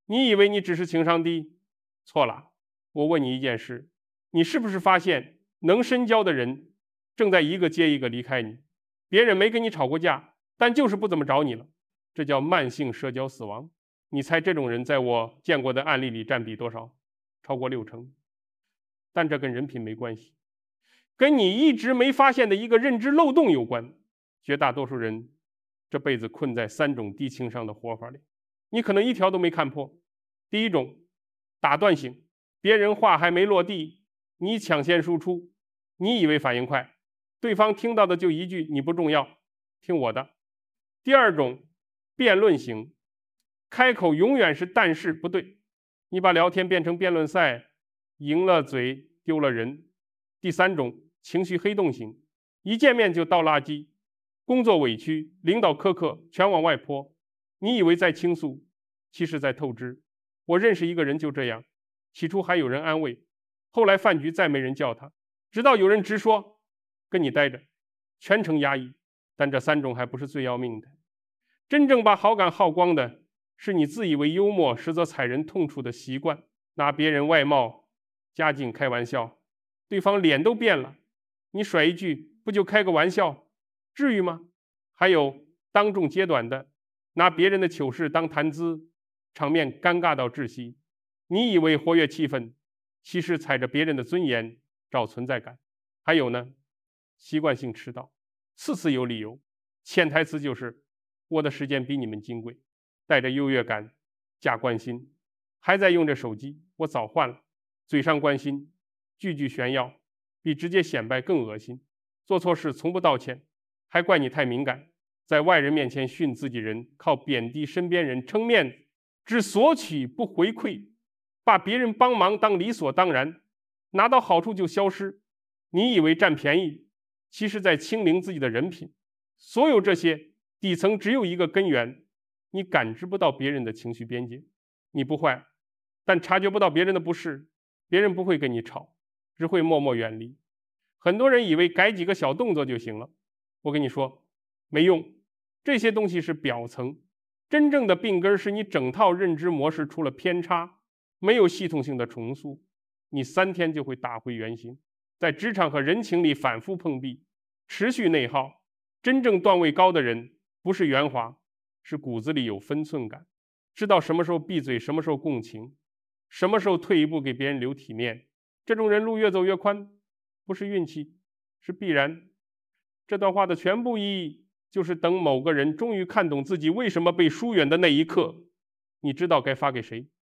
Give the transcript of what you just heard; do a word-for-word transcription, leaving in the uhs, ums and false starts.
你以为你只是情商低？错了。我问你一件事，你是不是发现能深交的人正在一个接一个离开你？别人没跟你吵过架，但就是不怎么找你了，这叫慢性社交死亡。你猜这种人在我见过的案例里占比多少？超过六成。但这跟人品没关系，跟你一直没发现的一个认知漏洞有关。绝大多数人这辈子困在三种低情商的活法里，你可能一条都没看破。第一种，打断型，别人话还没落地，你抢先输出，你以为反应快，对方听到的就一句你不重要，听我的。第二种，辩论型，开口永远是但是不对，你把聊天变成辩论赛，赢了嘴丢了人。第三种，情绪黑洞型，一见面就倒垃圾，工作委屈，领导苛刻，全往外泼，你以为在倾诉，其实在透支。我认识一个人就这样，起初还有人安慰，后来饭局再没人叫他，直到有人直说跟你待着，全程压抑。但这三种还不是最要命的，真正把好感耗光的是你自以为幽默实则踩人痛处的习惯，拿别人外貌家境开玩笑，对方脸都变了，你甩一句不就开个玩笑，至于吗？还有当众揭短的，拿别人的糗事当谈资，场面尴尬到窒息。你以为活跃气氛，其实踩着别人的尊严找存在感。还有呢，习惯性迟到，次次有理由，潜台词就是我的时间比你们金贵，带着优越感假关心，还在用着手机，我早换了，嘴上关心，句句炫耀，比直接显摆更恶心。做错事从不道歉，还怪你太敏感，在外人面前训自己人，靠贬低身边人撑面子，只索取不回馈，把别人帮忙当理所当然，拿到好处就消失。你以为占便宜，其实在清零自己的人品。所有这些底层只有一个根源，你感知不到别人的情绪边界。你不坏，但察觉不到别人的不适，别人不会跟你吵，只会默默远离。很多人以为改几个小动作就行了，我跟你说没用，这些东西是表层，真正的病根是你整套认知模式出了偏差，没有系统性的重塑，你三天就会打回原形。在职场和人情里反复碰壁，持续内耗。真正段位高的人不是圆滑，是骨子里有分寸感，知道什么时候闭嘴，什么时候共情，什么时候退一步给别人留体面。这种人路越走越宽，不是运气，是必然。这段话的全部意义就是等某个人终于看懂自己为什么被疏远的那一刻，你知道该发给谁。